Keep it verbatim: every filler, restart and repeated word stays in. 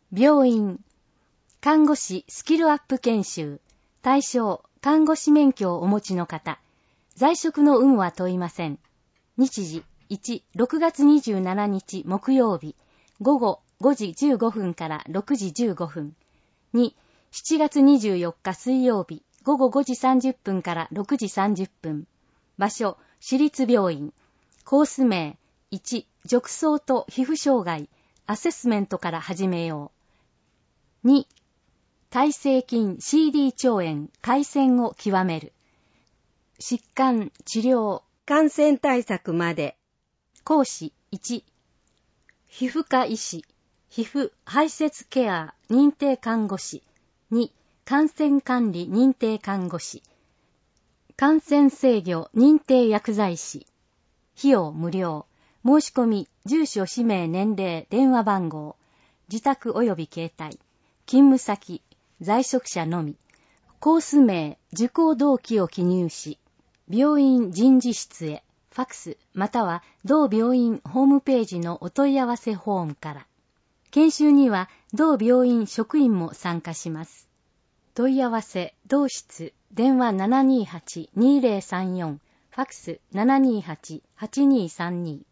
病院、看護師スキルアップ研修、対象、看護師免許をお持ちの方、在職の有無は問いません。日時、いち、ろくがつにじゅうしちにち木曜日、午後ごじじゅうごふんからろくじじゅうごふん。に、しちがつにじゅうよっか水曜日、午後ごじさんじゅっぷんからろくじさんじゅっぷん。場所、市立病院。コース名、いち、褥瘡と皮膚障害、アセスメントから始めよう。に、耐性菌 シーディー 腸炎、回線を極める。疾患、治療、 感染対策まで。 講師、いち、皮膚科医師、皮膚排泄ケア認定看護師。に、感染管理認定看護師。感染制御認定薬剤師。費用無料。申し込み、住所、氏名、年齢、電話番号。自宅及び携帯。勤務先、在職者のみ。コース名、受講動機を記入し、病院人事室へ、ファクスまたは同病院ホームページのお問い合わせフォームから。研修には同病院職員も参加します。問い合わせ、同室、電話 ななにーはち にーぜろさんよん、ファクス ななにーはち はちにーさんに。